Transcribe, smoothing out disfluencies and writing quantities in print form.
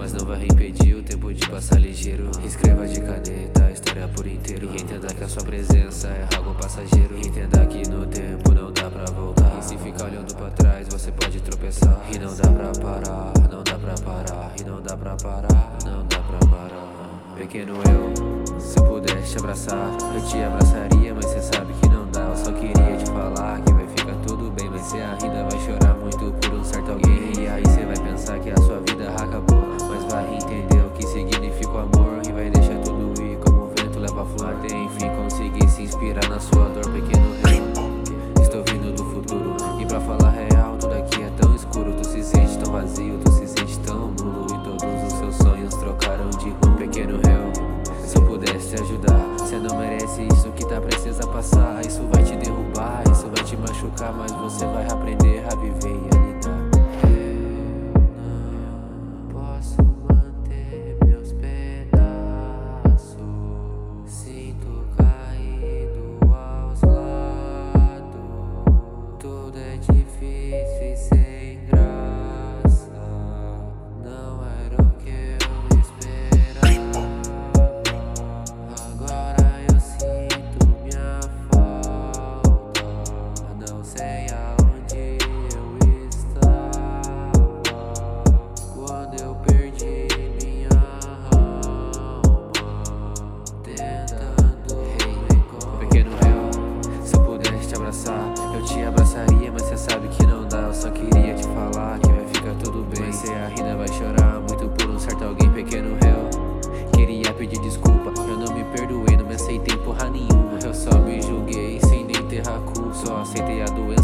mas não vai impedir o tempo de passar ligeiro. Escreva de caneta a história por inteiro, e entenda que a sua presença é algo passageiro. Entenda que no tempo não dá pra voltar, e se ficar olhando pra trás você pode tropeçar. E não dá pra parar, não dá pra parar, e não dá pra parar, não dá pra parar. Pequeno eu, se eu pudesse te abraçar, eu te abraçaria, mas cê sabe que não dá. Eu só queria te falar que vai ficar tudo bem, mas cê ainda vai chorar muito por um certo alguém. E aí cê vai pensar que a sua vida acabou, mas vai entender o que significa o amor, e vai deixar tudo ir como o vento leva a flor. Até enfim conseguir se inspirar na sua dor. Pequeno eu, estou vindo do futuro, e pra falar real tudo aqui é tão escuro. Tu se sente tão vazio, tu se sente tão nulo, e todos os seus sonhos trocaram de rumo. Pequeno eu, se eu pudesse te ajudar, cê não merece isso que tá prestes a passar. Isso vai te derrubar, isso vai te machucar, mas você vai aprender a viver e a lidar. Eu não posso manter meus pedaços, sinto caído aos lados. Tudo é difícil e sem graça, não era o que eu esperava. Agora eu sinto minha falta, não sei aonde eu estava quando eu perdi minha alma, tentando encontrar. Pequeno eu, se eu pudesse te abraçar, eu te abraçaria, mas cê sabe que não dá. Eu só queria te falar que vai ficar tudo bem, mas cê ainda vai chorar muito por um certo alguém. Pequeno eu, queria pedir desculpa, eu não me perdoei, não me aceitei porra nenhuma. Eu só me julguei sem nem ter culpa, só aceitei a doença